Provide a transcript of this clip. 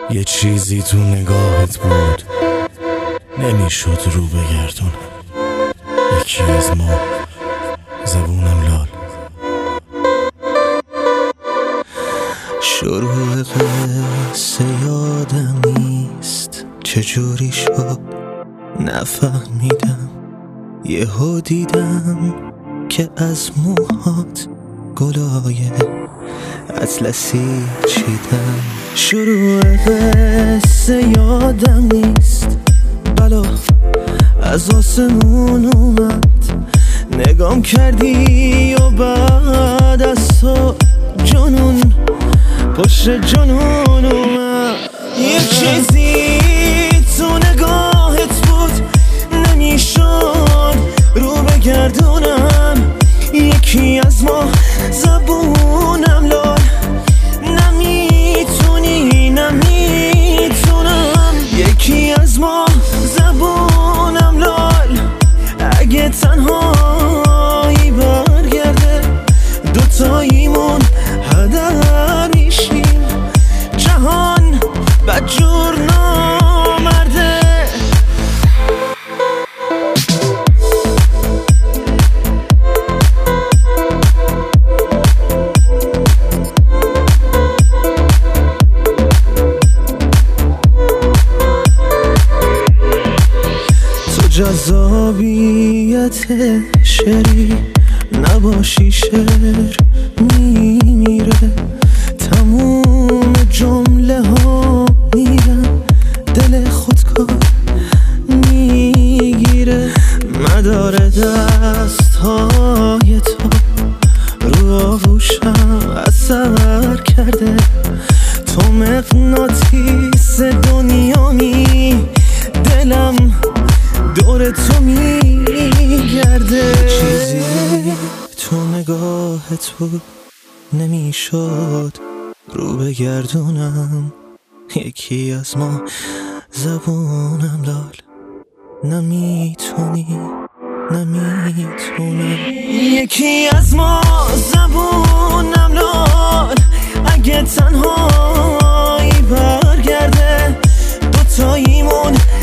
یه چیزی تو نگاهت بود نمیشد رو بگردونم. یکی از ما زبونم لال. شروع قصه یادم نیست چجوری شد نفهمیدم. یهو دیدم که از موهات گلای اطلسی چیدم. شروع قصه یادم نیست بلا از آسمون اومد. نگام کردی و بعد از تو جنون پشت جنون اومد. یه چیزی تو نگاهت بود نمیشد رو بگردونم. یکی از ما زبونم لال. نمیتونم یکی از ما زبونم لال. اگه تنهایی برگرده دوتاییمون هدر میشیم. جهان بدجور نامرده. جذابیت شعری نباشی شعر میمیره. تموم جمله ها میرن دل خودکار میگیره. مدار دست های تو رو آغوشم اثر کرده. تو مغناطیس دنیامی دلم دور تو میگرده. چیزی تو نگاهت بود نمیشد رو بگردونم. یکی از ما زبونم لال. نمیتونم یکی از ما زبونم لال. اگه تنهایی برگرده دوتاییمون